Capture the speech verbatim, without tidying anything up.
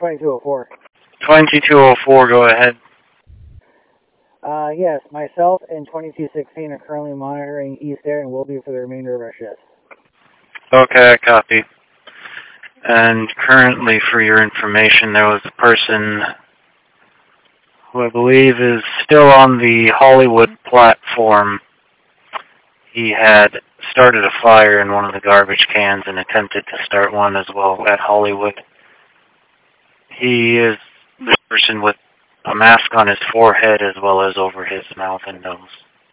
twenty-two oh four. twenty-two oh four, go ahead. Uh, yes, myself and twenty-two sixteen are currently monitoring East Air and will be for the remainder of our shifts. Okay, I copy. And currently, for your information, there was a person who I believe is still on the Hollywood platform. He had started a fire in one of the garbage cans and attempted to start one as well at Hollywood. He is the person with a mask on his forehead as well as over his mouth and nose.